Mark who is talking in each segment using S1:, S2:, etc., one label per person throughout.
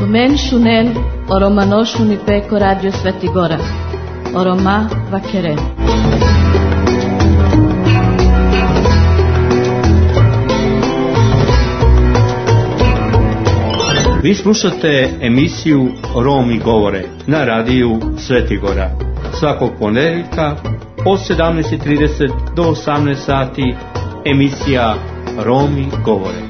S1: Domen Šunen, Oromanošuni Peko Radio Sveti Gora, Oroma Vakere.
S2: Vi slušate emisiju Romi govore na radiju Sveti Gora. Svakog ponedjeljka od 17:30 do 18 sati emisija Romi govore.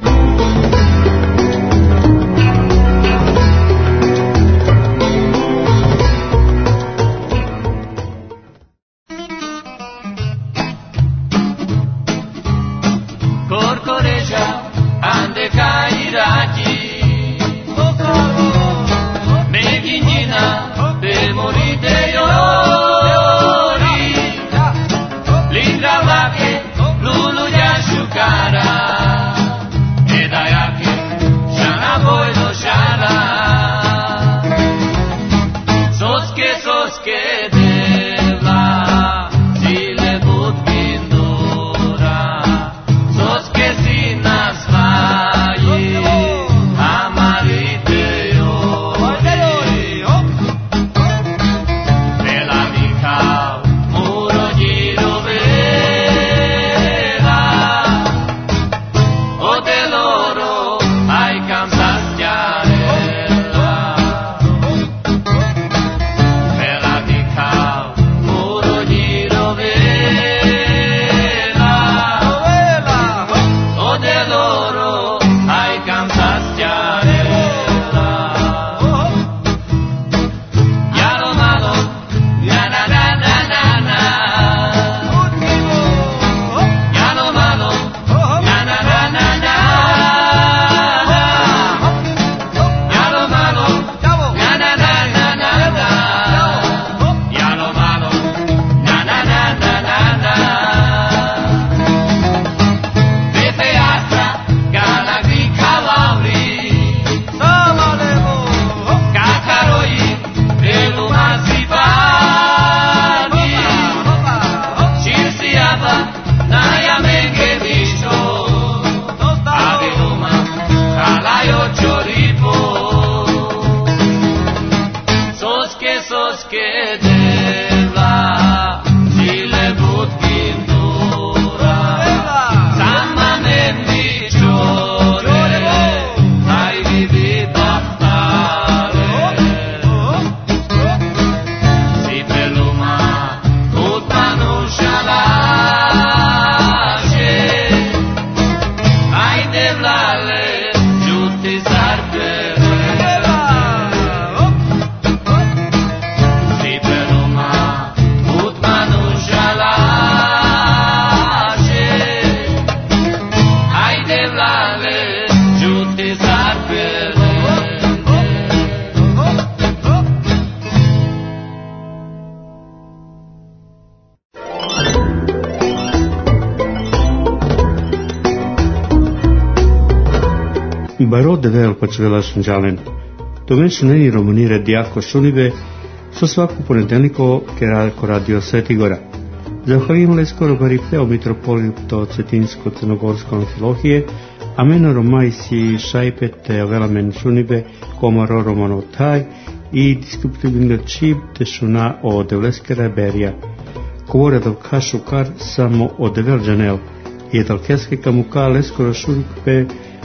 S2: Baro devel počela sunđalen. Domen Šunen romunire dijako Šunive со сваку понеделнико ке радио Свети Гора. Захвалимале скоро барипео митрополито Цетинско-Црногорско амфилохие, а мено ромајси шајпете веламен Шунибе, комаро романо тај и дискуптивинга чип те шуна о девлескера берија. Говоря да кашукар само о девел джанел, и едалкеске камука лескоро шурикпе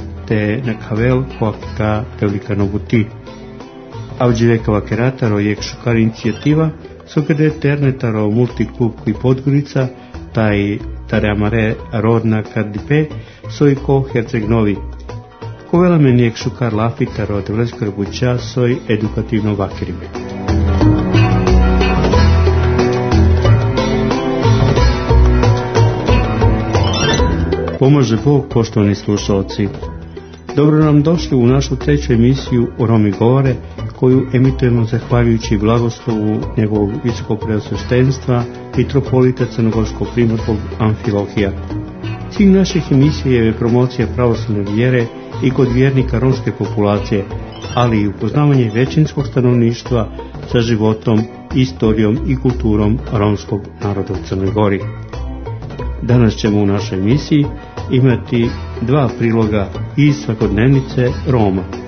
S2: te na kavel koaka devlika bути. Avđivekava kerataro je šukar inicijativa, so kada ternetaro multiklub koji Podgorica, taj tareamare rodna kardipe, soj ko Herceg Novi. Kovela men je šukar lafitaro devleskar buća, soj edukativno vakiribe. Pomože Bog, poštovani slušalci. Dobro nam došli u našu treću emisiju o Romi govore, koju emitujemo zahvaljujući blagoslovu njegovog visokog preosveštenstva mitropolita Crnogorsko-primorskog Amfilohija. Cilj naših emisija je promocija pravoslavne vjere i kod vjernika romske populacije, ali i upoznavanje većinskog stanovništva sa životom, istorijom i kulturom romskog naroda u Crnoj Gori. Danas ćemo u našoj emisiji imati dva priloga iz svakodnevnice Roma.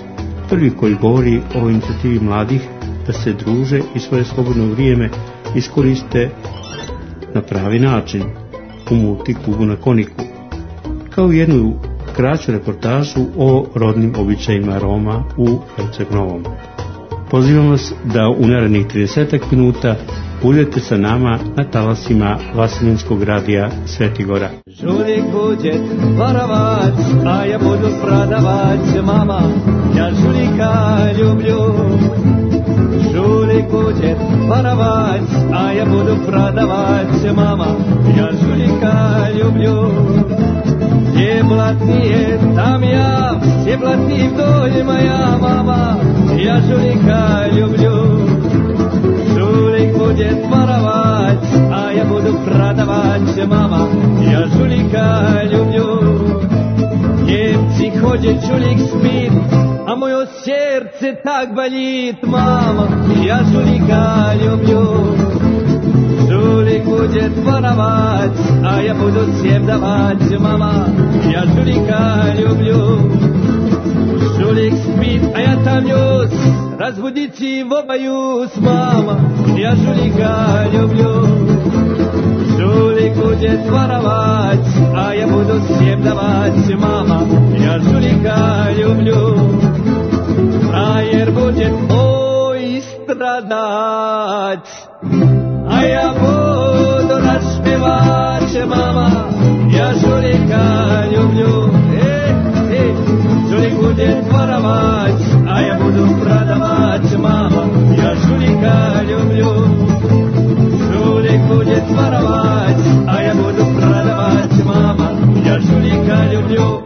S2: prvi koji govori o inicijativi mladih da se druže i svoje slobodno vrijeme iskoriste na pravi način u multiklubu na Koniku, kao jednu kraću reportažu o rodnim običajima Roma u Herceg Novom. Pozivam vas da u narednih 30 minuta budete sa nama na talasima Vaseljenskog radija Sveti Gora.
S3: Žulik buđet varavac, a ja budu prodavac, mama, ja žulika ljublju. Žulik buđet varavac, a ja budu prodavac, mama, ja žulika ljublju. Gdje blatnije, tam ja, gdje blatnije doljima ja, mama, ja žulika ljublju. Žulik bude varavac, a ja budu prodavac, mama, ja žulika ljublju. Njemci hođe, žulik spit, a moje srce tak balit, mama, ja žulika ljublju. Žulik bude varavac, a ja budu sjebdavac, mama, ja žulika ljublju. Žulik spit, a ja tam njus, razbudici vobajus, mama, ja žulika ljublju. Žulik bude varavac, a ja budu sjebdavac, mama, ja žulika ljublju. Frajer bude moj stradac, a ja budu rašpevač, mama, ja žulika ljublju. Žulik bude varavac, a ja budu prodavac, mama, ja žulika ljublju. Žulik bude varavac, a ja budu prodavac, mama, ja žulika ljublju.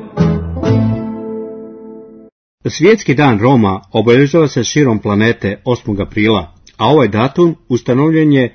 S2: Svjetski dan Roma obeležava se širom planete 8. aprila, a ovaj datum ustanovljen je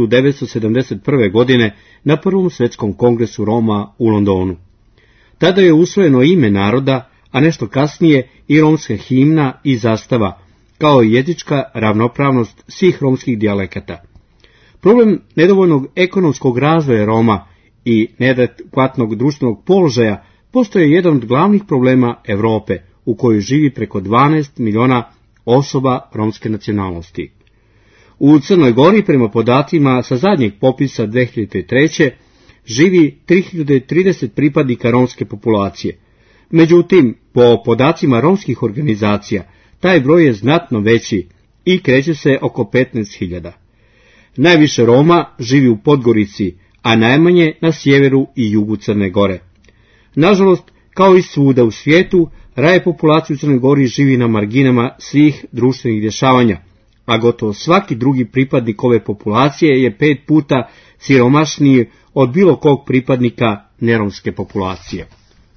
S2: 1971. godine na Prvom svjetskom kongresu Roma u Londonu. Tada je usvojeno ime naroda, a nešto kasnije i romska himna i zastava, kao i jezička ravnopravnost svih romskih dijalekata. Problem nedovoljnog ekonomskog razvoja Roma i neadekvatnog društvenog položaja postoje jedan od glavnih problema Europe, u kojoj živi preko 12 miliona osoba romske nacionalnosti. U Crnoj Gori, prema podacima sa zadnjeg popisa 2003. živi 3030 pripadnika romske populacije. Međutim, po podacima romskih organizacija, taj broj je znatno veći i kreće se oko 15.000. Najviše Roma živi u Podgorici, a najmanje na sjeveru i jugu Crne Gore. Nažalost, kao i svuda u svijetu, raje populacije u Crnoj Gori živi na marginama svih društvenih dešavanja, a gotovo svaki drugi pripadnik ove populacije je 5 puta siromašniji od bilo kog pripadnika neromske populacije.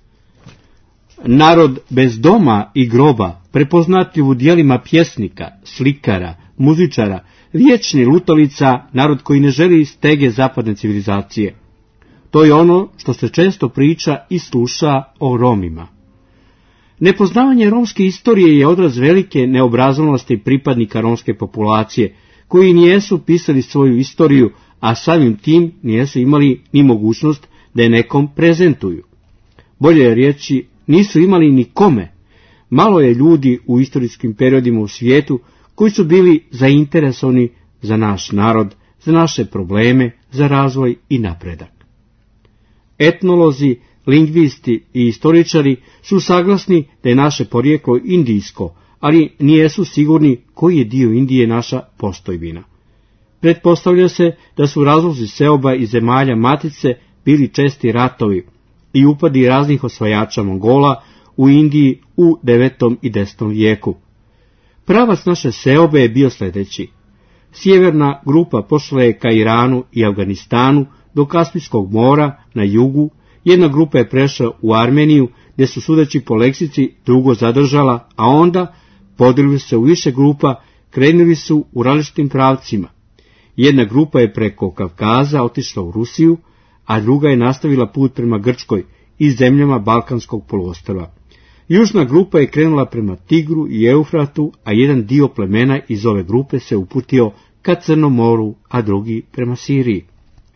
S2: Narod bez doma i groba, prepoznatljiv u dijelima pjesnika, slikara, muzičara, vječni lutalica, narod koji ne želi stege zapadne civilizacije. To je ono što se često priča i sluša o Romima. Nepoznavanje romske istorije je odraz velike neobrazovanosti pripadnika romske populacije, koji nijesu pisali svoju istoriju, a samim tim nijesu imali ni mogućnost da je nekom prezentuju. Bolje je reći, nisu imali ni kome. Malo je ljudi u istorijskim periodima u svijetu koji su bili zainteresovani za naš narod, za naše probleme, za razvoj i napredak. Etnolozi, lingvisti i istoričari su saglasni da je naše porijeklo indijsko, ali nijesu sigurni koji je dio Indije naša postojbina. Pretpostavlja se da su razlozi seoba i zemalja matice bili česti ratovi i upadi raznih osvajača Mongola u Indiji u 9. i 10. vijeku. Pravac naše seobe je bio sljedeći. Sjeverna grupa pošla je ka Iranu i Afganistanu do Kaspijskog mora na jugu, jedna grupa je prešla u Armeniju, gdje su sudeći po leksici dugo zadržala, a onda podelili se u više grupa, krenuli su u različitim pravcima. Jedna grupa je preko Kavkaza otišla u Rusiju, a druga je nastavila put prema Grčkoj i zemljama Balkanskog poluostrva. Južna grupa je krenula prema Tigru i Eufratu, a jedan dio plemena iz ove grupe se uputio ka Crnom moru, a drugi prema Siriji.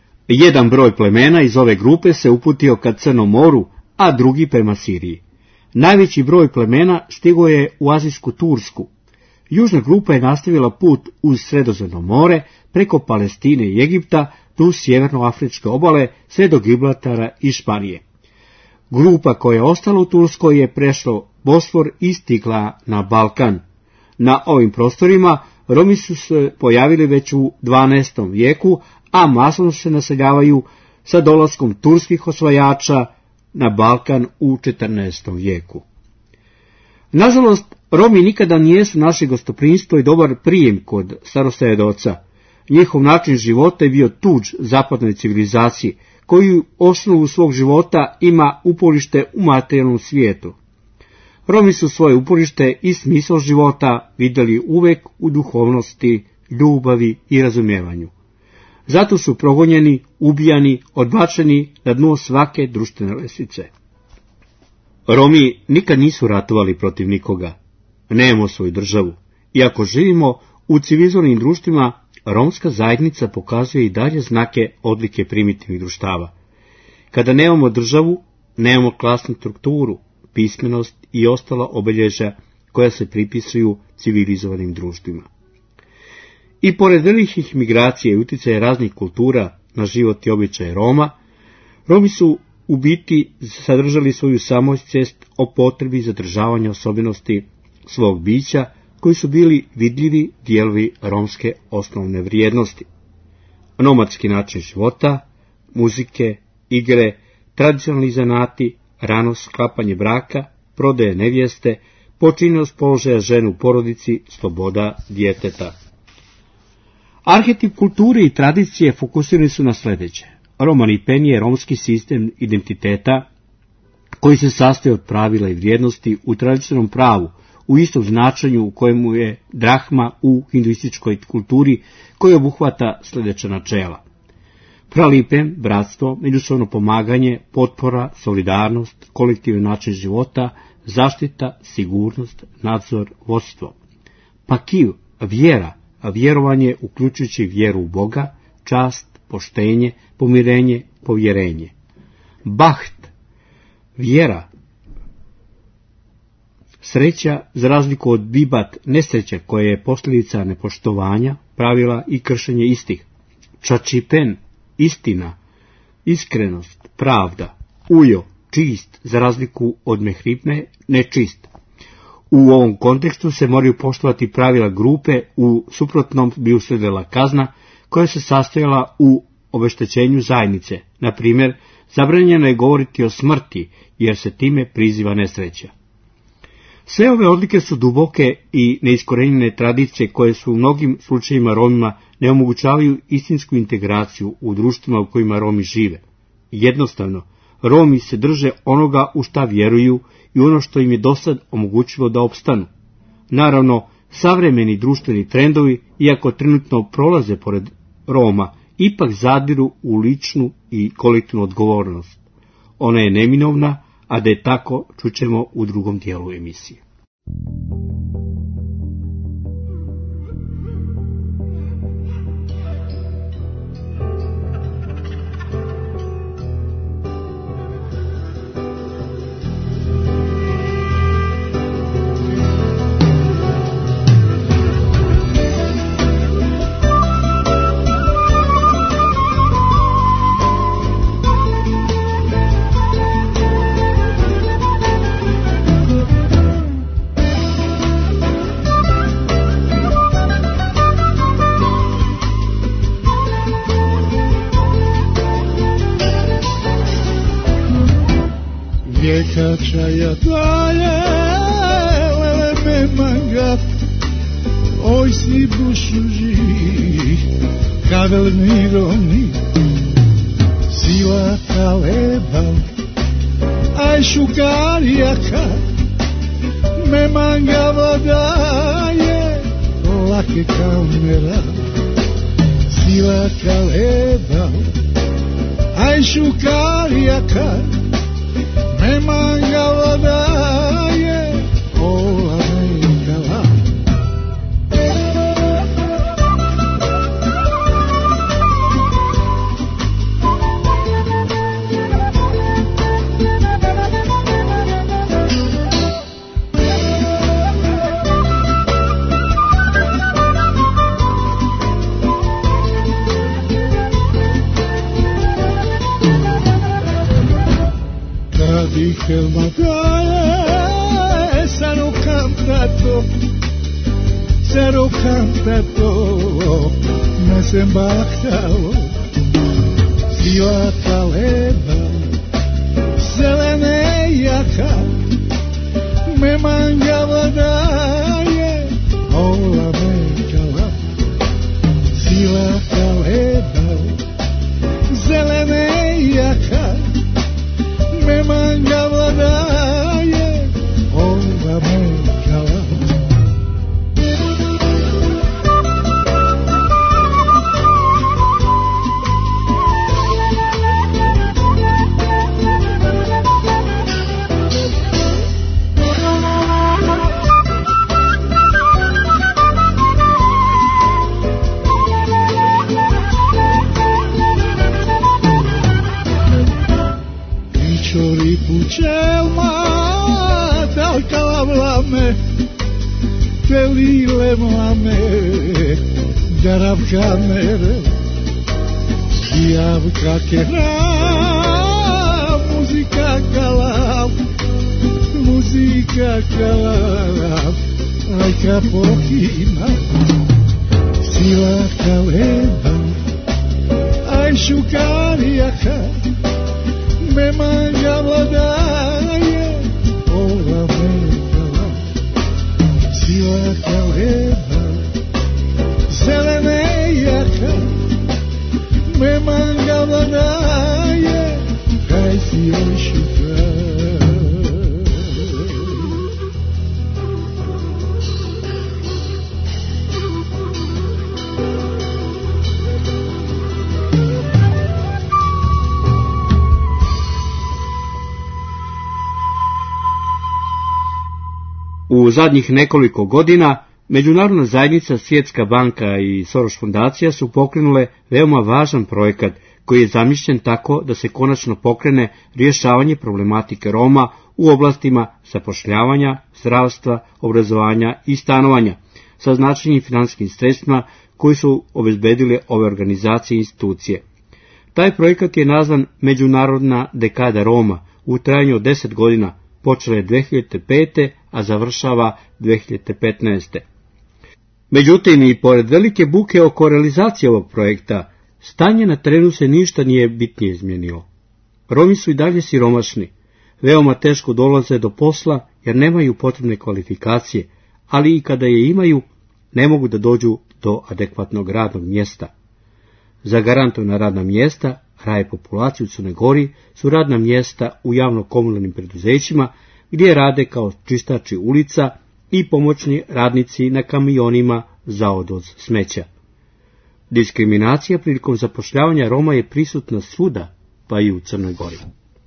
S2: Jedan broj plemena iz ove grupe se uputio ka Crnom moru, a drugi prema Siriji. Najveći broj plemena stigao je u azijsku Tursku. Južna grupa je nastavila put uz Sredozemno more, preko Palestine i Egipta, do sjevernoafričke obale, sve do Gibraltara i Španije. Grupa koja je ostala u Turskoj je prešla Bosfor i stigla na Balkan. Na ovim prostorima Romi su se pojavili već u 12. vijeku, a masovno se naseljavaju sa dolaskom turskih osvajača na Balkan u 14. vijeku. Nažalost, Romi nikada nijesu našli gostoprimstvo i dobar prijem kod starosjedoca. Njihov način života je bio tuđ zapadnoj civilizaciji, koji osnovu svog života ima uporište u materijalnom svijetu. Romi su svoje uporište i smisao života vidjeli uvek u duhovnosti, ljubavi i razumijevanju. Zato su progonjeni, ubijani, odbačeni na dno svake društvene lestvice. Romi nikad nisu ratovali protiv nikoga. Nemamo svoju državu. Iako živimo u civilizovanim društvima, romska zajednica pokazuje i dalje znake odlike primitivnih društava. Kada nemamo državu, nemamo klasnu strukturu, pismenost i ostala obilježja koja se pripisuju civilizovanim društvima. I pored velikih migracija i utjecaja raznih kultura na život i običaje Roma, Romi su u biti sadržali svoju samosvijest o potrebi zadržavanja osobenosti svog bića, koji su bili vidljivi dijelovi romske osnovne vrijednosti. Nomadski način života, muzike, igre, tradicionalni zanati, rano sklapanje braka, prodaje nevjeste, počinjenost položaja žene u porodici, sloboda djeteta. Arhetip kulture i tradicije fokusirani su na sljedeće. Romani-pen je romski sistem identiteta koji se sastoji od pravila i vrijednosti u tradicionalnom pravu, u istom značenju u kojemu je drahma u hinduističkoj kulturi, koji obuhvata sljedeća načela. Pralipen, bratstvo, međusobno pomaganje, potpora, solidarnost, kolektivni način života, zaštita, sigurnost, nadzor, vodstvo. Pakiju, vjera, vjerovanje uključujući vjeru u Boga, čast, poštenje, pomirenje, povjerenje. Baht, vjera, sreća, za razliku od bibat, nesreća koja je posljedica nepoštovanja, pravila i kršenje istih. Čačipen, istina, iskrenost, pravda. Ujo, čist, za razliku od mehripne, nečist. U ovom kontekstu se moraju poštovati pravila grupe, u suprotnom bi uslijedila kazna koja se sastojala u obeštećenju zajednice. Na primjer, zabranjeno je govoriti o smrti, jer se time priziva nesreća. Sve ove odlike su duboke i neiskorenjene tradicije koje su u mnogim slučajevima Romima ne omogućavaju istinsku integraciju u društvima u kojima Romi žive. Jednostavno, Romi se drže onoga u šta vjeruju i ono što im je dosad omogućilo da opstanu. Naravno, savremeni društveni trendovi, iako trenutno prolaze pored Roma, ipak zadiru u ličnu i kolektivnu odgovornost. Ona je neminovna, a da je tako čućemo u drugom dijelu emisije.
S4: Čaja dalje, lele me mangat, oj si bušu živ, kavel mironi, sila kaleba, aj šukarijaka, me manga vodaje, lake kamera, sila kaleba, aj šukarijaka, me manga vodaje, ola mengala. del mare sarò cantato, me sembactavo, sila kaleba, zelene jaka, me mangava daje, ola mekala, sila kaleba, zelene jaka, me mangava daje, ola mekala. Pucelma dal calavlame, felile mlame, daravka mere, javka kera, muzika kalav, lajka pohima, sila kaleba, aj šukarijaka, me mangiava daje, ola mekala, sila kaleba, zelene jaka, me mangiava daje, kaj si ošuka.
S2: U zadnjih nekoliko godina Međunarodna zajednica, Svjetska banka i Soros fondacija su pokrenule veoma važan projekat koji je zamišljen tako da se konačno pokrene rješavanje problematike Roma u oblastima zapošljavanja, zdravstva, obrazovanja i stanovanja sa značajnim financijskim sredstvima koji su obezbedile ove organizacije i institucije. Taj projekat je nazvan Međunarodna dekada Roma u trajanju od 10 godina, počela je 2005. a završava 2015. Međutim, i pored velike buke oko realizacije ovog projekta, stanje na terenu se ništa nije bitnije izmijenilo. Romi su i dalje siromašni, veoma teško dolaze do posla jer nemaju potrebne kvalifikacije, ali i kada je imaju, ne mogu da dođu do adekvatnog radnog mjesta. Zagarantovana radna mjesta, raje populacije u Crnoj Gori, su radna mjesta u javno-komunalnim preduzećima, gdje rade kao čistači ulica i pomoćni radnici na kamionima za odvoz smeća. Diskriminacija prilikom zapošljavanja Roma je prisutna svuda, pa i u Crnoj Gori.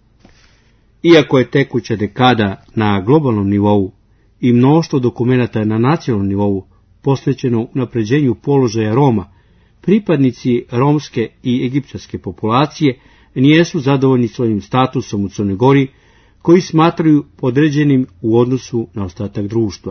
S2: Iako je tekuća dekada na globalnom nivou i mnoštvo dokumenata na nacionalnom nivou posvećeno unapređenju položaja Roma, pripadnici romske i egipćanske populacije nijesu zadovoljni svojim statusom u Crnoj Gori, koji smatraju podređenim u odnosu na ostatak društva.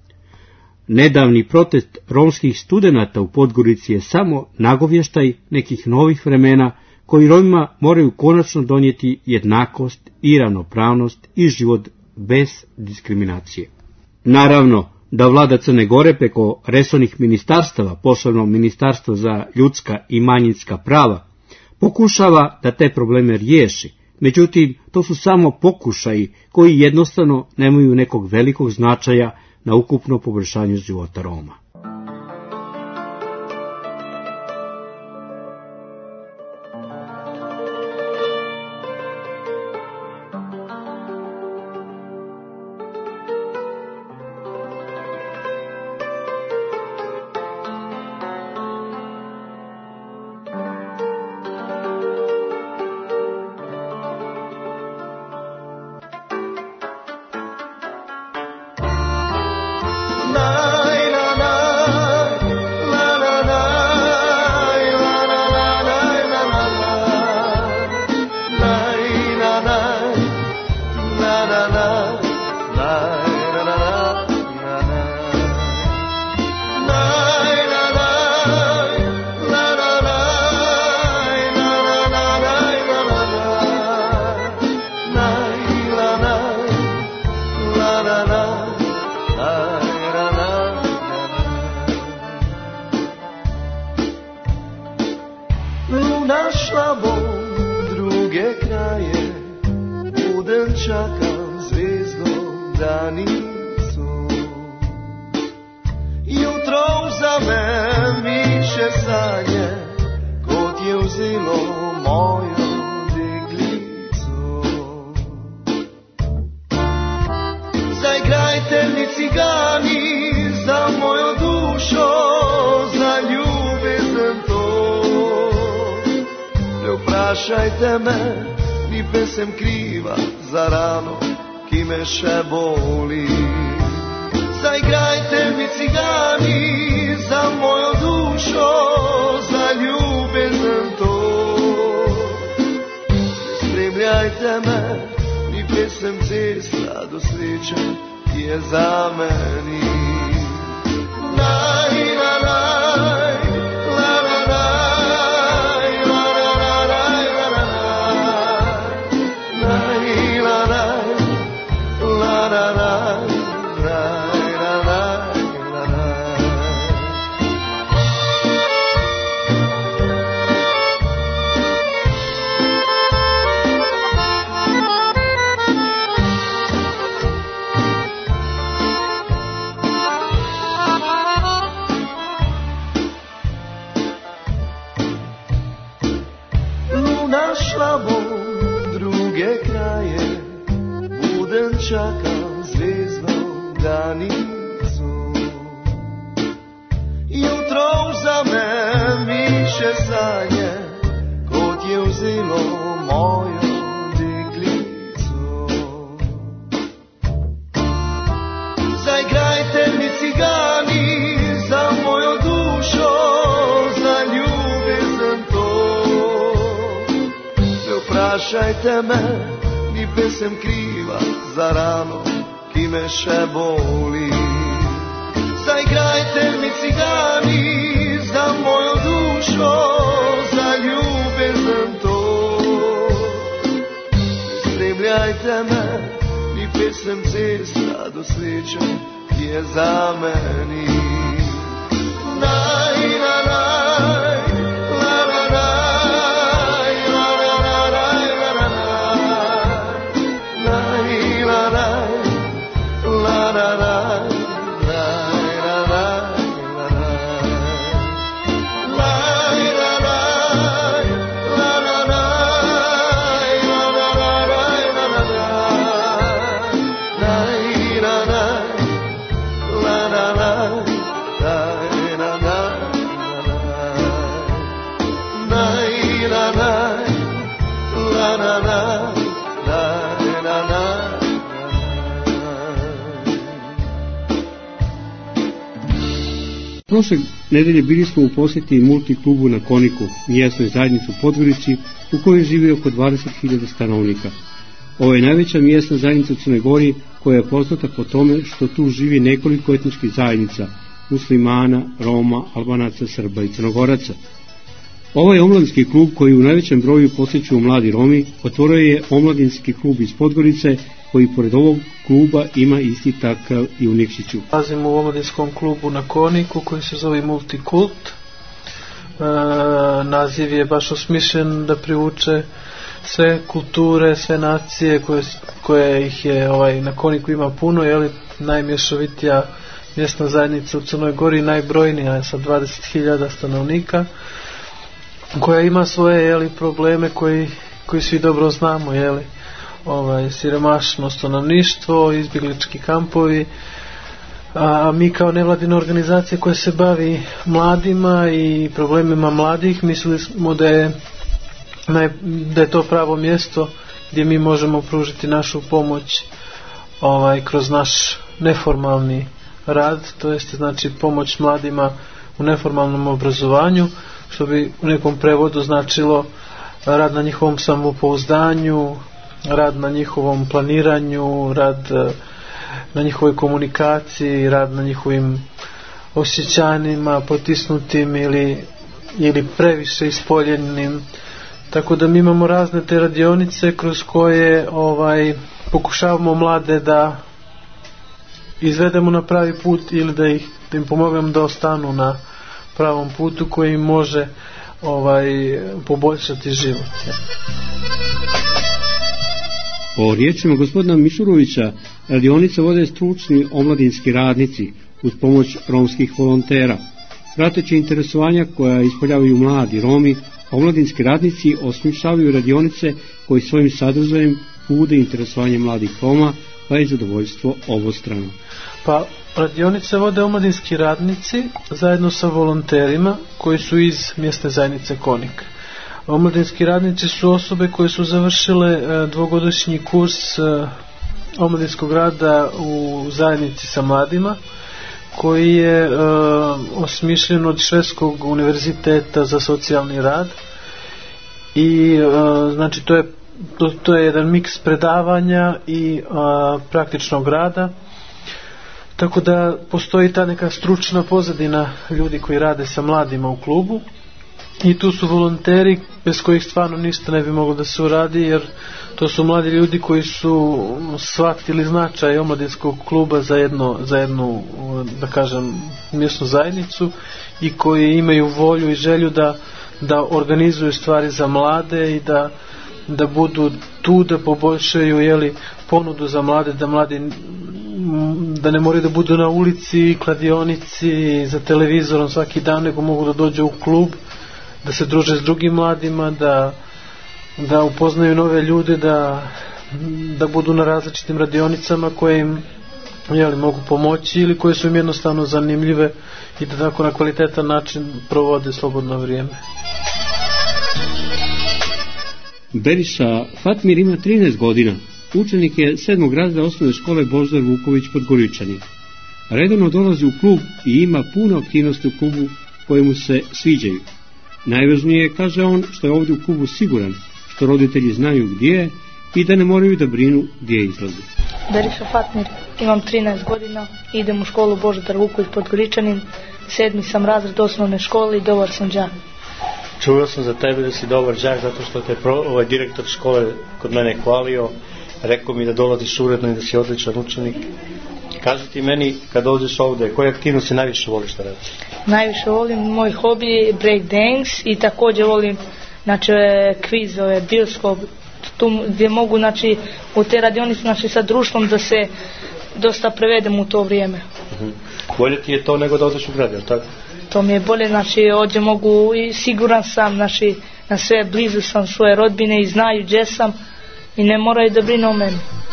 S2: Nedavni protest romskih studenata u Podgorici je samo nagovještaj nekih novih vremena koji Romima moraju konačno donijeti jednakost i ravnopravnost i život bez diskriminacije. Naravno da vlada Crne Gore preko resornih ministarstava, posebno Ministarstvo za ljudska i manjinska prava, pokušava da te probleme riješi. Međutim, to su samo pokušaji koji jednostavno nemaju nekog velikog značaja na ukupno poboljšanje života Roma.
S3: Na
S5: kraje, budem čakam zvijezdom danicu. Jutro uzamem više sanje, kod je uzelo moju diglicu. Zaigrajte mi cigani za moju dušo, za ljubezem to. Ne uprašajte me, ni pesem kriva za rano, ki me še boli. Zaigrajte mi cigani za mojo dušo, za ljubezen to. Spremljajte me, ni pesem cesta do sreče, ki je za meni. Laj, la, laj, la, la, laj, la, la, la, laj, la, la, laj, la, laj, la, la, laj. Čakam zvijezdom danicu. Jutro uzamem više sanje, kod je uzelo moju diglicu. Zaigrajte mi cigani za moju dušo, za ljubezen to. Ne uprašajte me, ni pesem kriva za rano, ki me še boli. Zaigrajte mi cigani za mojo dušo, za ljubezen to. Spremljajte me, ni pesem cesta do sreče, ki je za meni. Naj, na, naj, la, la, naj, la, la, la, naj, la, la, naj, la, naj, la, la, naj,
S2: Prošle nedelje bili smo u posjeti multiklubu na Koniku, mjesnoj zajednici u Podgorici, u kojoj živi oko 20.000 stanovnika. Ovo je najveća mjesna zajednica u Crnoj Gori, koja je poznata po tome što tu živi nekoliko etničkih zajednica, muslimana, Roma, Albanaca, Srba i Crnogoraca. Ovaj omladinski klub, koji u najvećem broju posjećuju mladi Romi, otvorio je omladinski klub iz Podgorice, koji pored ovog kluba ima isti takav i u Nikšiću.
S6: Nalazimo u omladinskom klubu na Koniku koji se zove Multikult. Naziv je baš osmišljen da privuče sve kulture, sve nacije koje ih je na Koniku ima puno, najmješovitija mjesna zajednica u Crnoj Gori, najbrojnija sa 20.000 stanovnika, koja ima svoje probleme koji svi dobro znamo, siromašno stanovništvo, izbjeglički kampovi, a mi kao nevladina organizacija koja se bavi mladima i problemima mladih, mislili smo da je to pravo mjesto gdje mi možemo pružiti našu pomoć kroz naš neformalni rad, to jest znači pomoć mladima u neformalnom obrazovanju, što bi u nekom prevodu značilo rad na njihovom samopouzdanju, rad na njihovom planiranju, rad na njihovoj komunikaciji, rad na njihovim osjećanjima potisnutim ili previše ispoljenim. Tako da mi imamo razne te radionice kroz koje pokušavamo mlade da izvedemo na pravi put ili da im pomognemo da ostanu na pravom putu koji im može poboljšati život.
S2: Po riječima gospodina Mišurovića, radionice vode stručni omladinski radnici uz pomoć romskih volontera. Prateći interesovanja koja ispoljavaju mladi Romi, omladinski radnici osmišljavaju radionice koji svojim sadržajem bude interesovanje mladih Roma, pa je zadovoljstvo obostrano.
S6: Pa radionice vode omladinski radnici zajedno sa volonterima koji su iz mjesne zajednice Konik. Omladinski radnici su osobe koje su završile dvogodišnji kurs omladinskog rada u zajednici sa mladima, koji je osmišljen od Švedskog univerziteta za socijalni rad i znači to je jedan miks predavanja i praktičnog rada, tako da postoji ta neka stručna pozadina ljudi koji rade sa mladima u klubu i tu su volonteri bez kojih stvarno ništa ne bi moglo da se uradi, jer to su mladi ljudi koji su shvatili značaj omladinskog kluba za jednu da kažem mjesnu zajednicu i koji imaju volju i želju da organizuju stvari za mlade i da budu tu da poboljšaju ponudu za mlade, da mladi da ne moraju da budu na ulici, kladionici, za televizorom svaki dan, nego mogu da dođu u klub, da se druže s drugim mladima, da upoznaju nove ljude, da budu na različitim radionicama koje im mogu pomoći ili koje su im jednostavno zanimljive i da tako na kvalitetan način provode slobodno vrijeme.
S2: Beriša Fatmir ima 13 godina. Učenik je 7. razreda osnovne škole Božidar Vuković Podgoričani. Redovno dolazi u klub i ima puno aktivnosti u klubu koje mu se sviđaju. Najvažnije je, kaže on, što je ovdje u klubu siguran, što roditelji znaju gdje je i da ne moraju da brinu gdje izlazi.
S7: Beriša Fatmir, imam 13 godina, idem u školu Božidar Vuković Podgoričanin, 7. sam razred osnovne škole i dobar sam đak.
S8: Čuo sam za tebe da si dobar đak zato što te direktor škole kod mene hvalio, rekao mi da dolaziš uredno i da si odličan učenik. Kaži ti meni, kad dođeš ovdje, koje aktivnosti najviše voliš da radiš?
S7: Najviše volim, moj hobi je break dance i također volim kvizove, bioskop, tu gdje mogu u te radionice sa društvom da se dosta prevedem u to vrijeme.
S8: Bolje ti je to nego da odeš u grad, je li tako?
S7: To mi je bolje, ovdje mogu i siguran sam, na sve blizu sam svoje rodbine i znaju gdje sam i ne moraju da brinu o meni.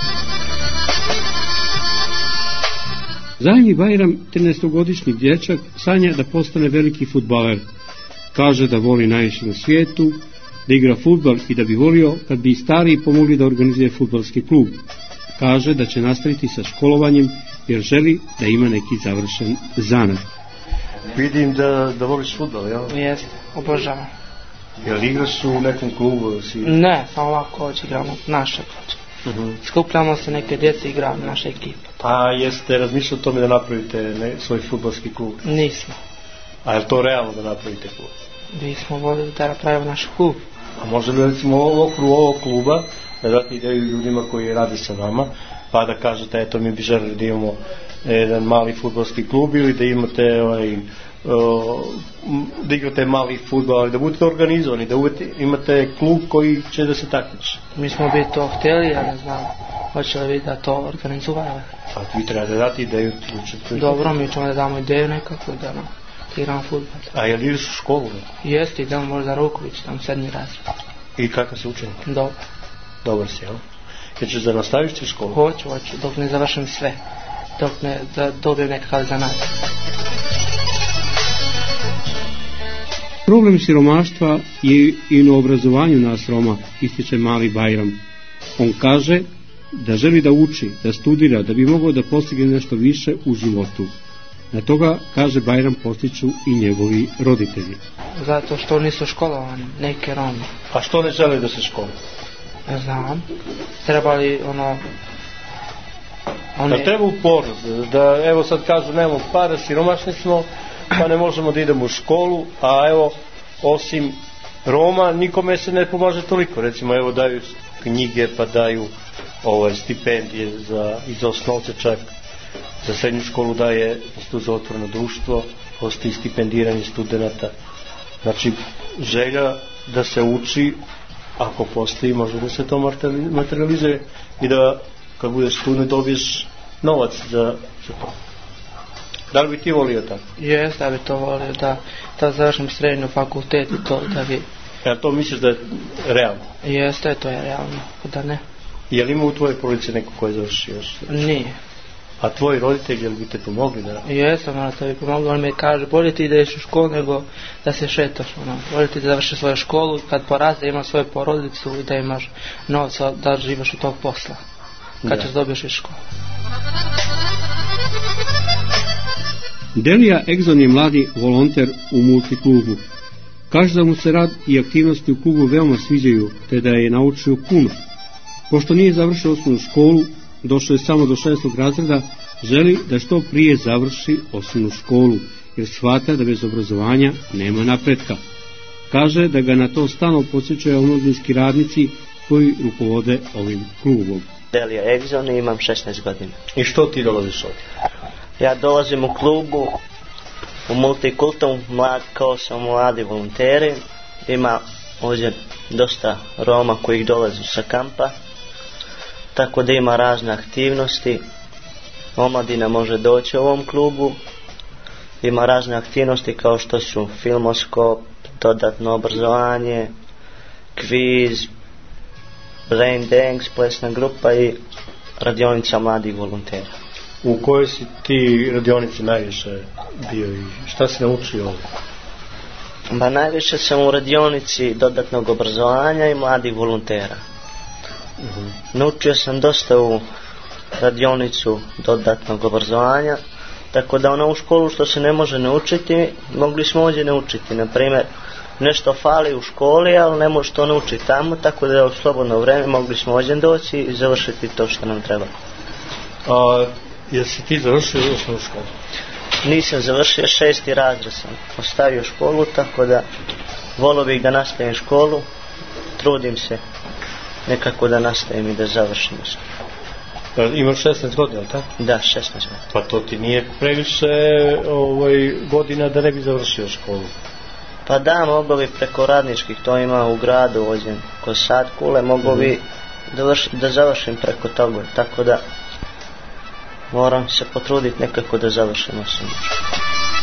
S2: Zajmi Bajram, 13-godišnji dječak, sanja da postane veliki fudbaler. Kaže da voli najviše na svijetu, da igra fudbal i da bi volio kad bi i stariji pomogli da organizuje fudbalski klub. Kaže da će nastaviti sa školovanjem jer želi da ima neki završen zanat.
S8: Vidim da voliš fudbal, jel?
S9: Jeste, obožavam.
S8: Jel igraš u nekom klubu?
S9: Ne, samo ovako igramo naše. Skupljamo se, neke djece igramo naše ekipe.
S8: Pa jeste razmišljali o tome da napravite svoj fudbalski klub?
S9: Nismo.
S8: A je li to realno da napravite klub?
S9: Bismo voljeli da napravimo naš klub.
S8: A može li recimo u okviru ovog kluba da date ideju ljudima koji rade sa nama, pa da kažete eto mi bi želeli da imamo jedan mali fudbalski klub ili da imate da igrate mali fudbal, ali da budete organizovani, da imate klub koji će da se takmiči.
S9: Mi smo bi to htjeli, ja ne znam, hoće li da to organizujemo.
S8: Pa vi treba da dati ideju.
S9: Dobro, mi ćemo da damo ideju nekako da igramo fudbal.
S8: A je li ideš u školu?
S9: Jeste, idemo možda Ruković, tam 7. razred.
S8: I kakav si učenik?
S9: Dobar.
S8: Dobar si, jel? Jer ćeš da nastaviš ti školu?
S9: Hoću, dok ne završim sve. Dok ne dobijem nekakav zanat.
S2: Problem siromaštva je i na obrazovanju nas Roma, ističe mali Bajram. On kaže da želi da uči, da studira, da bi mogao da postigne nešto više u životu. Na toga, kaže Bajram, postiču i njegovi roditelji.
S9: Zato što nisu školovani, neke Romi.
S8: A što ne žele da se školuju?
S9: Ne znam. Trebali
S8: Da treba upornost, da evo sad kažu nemamo para, siromašni smo, pa ne možemo da idemo u školu, a evo osim Roma nikome se ne pomaže toliko. Recimo evo daju knjige, pa daju stipendije iz osnovce, čak za srednju školu daje Institut za otvoreno društvo, postoji stipendiranje studenata. Znači želja da se uči ako postoji, može da se to materializuje i da kad budeš tu ne dobiješ novac za to. Da li bi ti volio tako?
S9: Jes, da bi to volio, da završim srednju fakultet i to da bi...
S8: Ja to misliš da je realno?
S9: Jeste, to je realno, da ne.
S8: Je li ima u tvojoj porodici neko ko je završio?
S9: Nije.
S8: A tvoji roditelji, jel bi te pomogli da...
S9: Jesam, da bi pomogli, on mi kaže, bolje ti da ideš u školu nego da se šetaš, bolje ti da završiš svoju školu, kad poraz da imaš svoju porodicu i da imaš novca da živaš od tog posla, kad ćeš dobiješ iz školu.
S2: Delija Egzon je mladi volonter u multiklubu. Kaže da mu se rad i aktivnosti u klubu veoma sviđaju, te da je naučio puno. Pošto nije završio osnovnu školu, došao je samo do 6. razreda, želi da što prije završi osnovnu školu, jer shvata da bez obrazovanja nema napretka. Kaže da ga na to stalno podsjećaju omladinski radnici koji rukovode ovim klubom.
S10: Delija Egzon i imam 16 godina.
S8: I što ti dolaziš ovdje?
S10: Ja dolazim u klubu, u multikultom, kao sam mladi volonteri. Ima ovdje dosta Roma koji dolaze sa kampa, tako da ima razne aktivnosti. Omladina može doći u ovom klubu. Ima razne aktivnosti kao što su filmoskop, dodatno obrazovanje, kviz, brain dance, plesna grupa i radionica mladih volontera.
S8: U kojoj si ti radionici najviše bio i šta si naučio ovdje?
S10: Ba najviše sam u radionici dodatnog obrazovanja i mladih volontera. Naučio sam dosta u radionicu dodatnog obrazovanja, tako da u školu što se ne može naučiti, mogli smo ovdje naučiti. Naprimjer, nešto fali u školi, ali ne može to naučiti tamo, tako da u slobodno vrijeme mogli smo ovdje doći i završiti to što nam treba.
S8: Jesi ti završio osnovnu školu?
S10: Nisam završio, 6. razred sam ostavio školu, tako da volio bih da nastavim školu, trudim se nekako da nastavim i da završim školu.
S8: Imaš 16 godina, tako?
S10: Da, 16 godina.
S8: Pa to ti nije previše godina da ne bi završio školu?
S10: Pa da, mogu bi preko radničkih, to ima u gradu ovdje kod Satkule, mogu bi da završim preko toga, tako da moram se potruditi nekako da završim osnovnu školu.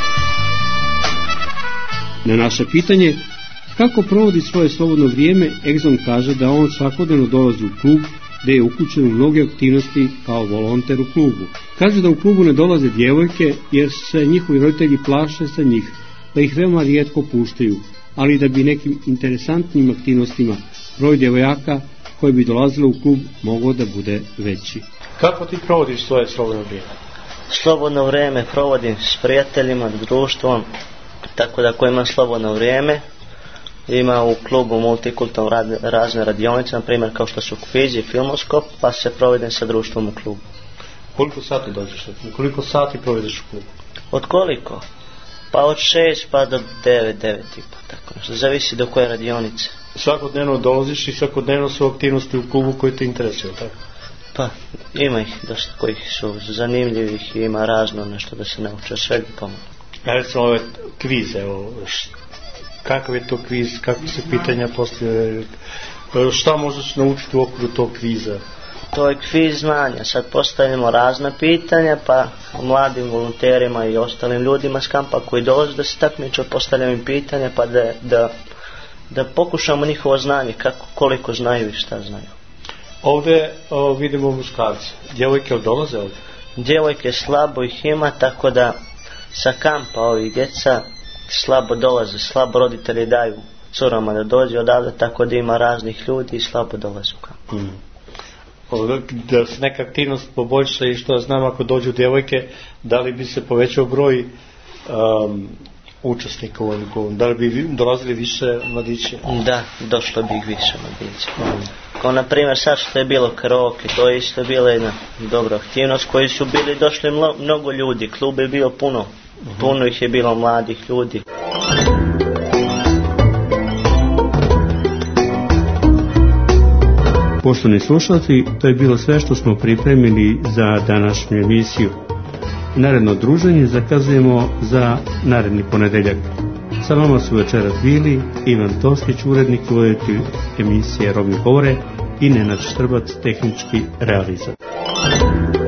S2: Na naše pitanje kako provodi svoje slobodno vrijeme, Egzon kaže da on svakodnevno dolazi u klub, gdje je uključen u mnoge aktivnosti kao volonter u klubu. Kaže da u klubu ne dolaze djevojke jer se njihovi roditelji plaše sa njih, da ih veoma rijetko puštaju, ali da bi nekim interesantnim aktivnostima broj djevojaka koji bi dolazili u klub mogao da bude veći.
S8: Kako ti provodiš svoje slobodno vrijeme?
S10: Slobodno vrijeme provodim s prijateljima, društvom, tako da ko ima slobodno vrijeme, ima u klubu multikultom razne radionice, na primjer kao što su kviz i filmoskop, pa se provedem sa društvom u klubu.
S8: Koliko sati dođeš? Koliko sati provedeš u klubu?
S10: Od koliko? Pa od 6 pa do 9, 9 i pa tako nešto. Zavisi do koje radionice.
S8: Svakodnevno dolaziš i svakodnevno su aktivnosti u klubu koje te interesuju, tako?
S10: Pa, ima ih dosta kojih su zanimljivih i ima razno nešto da se nauče, svega pomoći.
S8: Recimo ove kvize, kakav je to kviz, kakve se pitanja postavljaju, šta možeš naučiti u okviru tog kviza?
S10: To je kviz znanja, sad postavljamo razna pitanja, pa mladim volonterima i ostalim ljudima s kampa koji dolaze da se takmiče, postavljamo im pitanja, pa da pokušamo njihovo znanje, koliko znaju i šta znaju.
S8: Ovdje vidimo muškarci, djevojke dolaze ovdje?
S10: Djevojke slabo ih ima, tako da sa kampa ovih djeca slabo dolaze, slabo roditelji daju curama da dođe odavde, tako da ima raznih ljudi i slabo dolaze u kamp.
S8: Da se neka aktivnost poboljša i što znam ako dođu djevojke, da li bi se povećao broj učesnika u ovom, da li bi dolazili više mladića?
S10: Da, došlo bi ih više mladića. Kao na primjer sad što je bilo karaoke, to je isto bila jedna dobra aktivnost koji su bili došli mnogo ljudi, klub je bio puno ih je bilo mladih ljudi.
S2: Poštovani slušalci, to je bilo sve što smo pripremili za današnju emisiju. Naredno druženje zakazujemo za naredni ponedeljak. Sa vama su večeras bili Ivan Toskić, urednik i voditelj emisije Romi govore, i Nenad Štrbac, tehnički realizator.